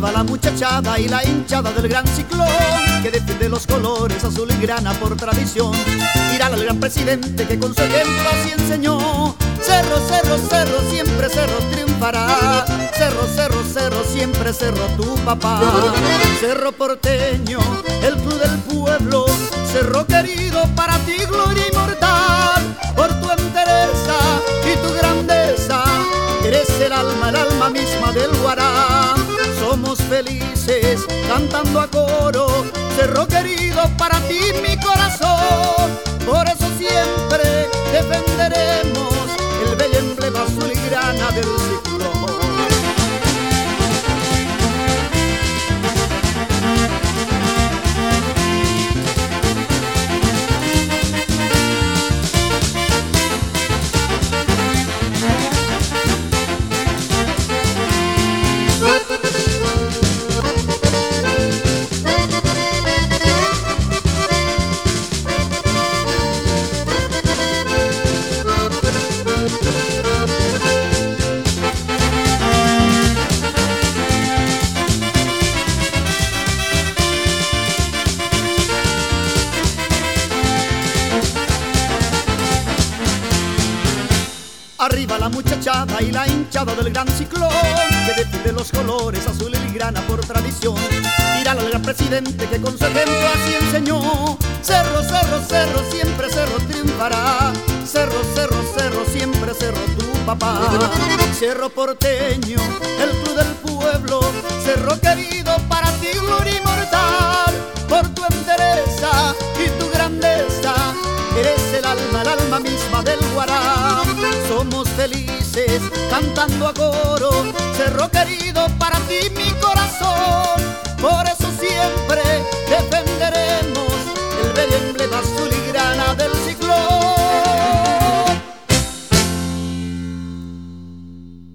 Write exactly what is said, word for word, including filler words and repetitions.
Arriba la muchachada y la hinchada del gran ciclón, que defiende los colores azul y grana por tradición. Irán al gran presidente que con su ejemplo así enseñó. Cerro, cerro, cerro, siempre cerro triunfará. Cerro, cerro, cerro, siempre cerro tu papá. Cerro porteño, el club del pueblo. Cerro querido, para ti gloria inmortal. Por tu entereza y tu grandeza, eres el alma, el alma misma del Guará. Somos felices cantando a coro. Cerro querido, para ti mi corazón. Por eso siempre defenderemos el bello emblema azul y grana del ciclón. Arriba la muchachada y la hinchada del gran ciclón, que defiende los colores azul y grana por tradición. Irán al gran presidente que con su ejemplo así enseñó. Cerro, cerro, cerro, siempre cerro triunfará. Cerro, cerro, cerro, siempre cerro tu papá. Cerro porteño, el club del pueblo. Cerro querido, para ti gloria inmortal. Por tu entereza y tu grandeza, eres el alma, el alma misma del Guará. Somos felices cantando a coro. Cerro querido, para ti mi corazón. Por eso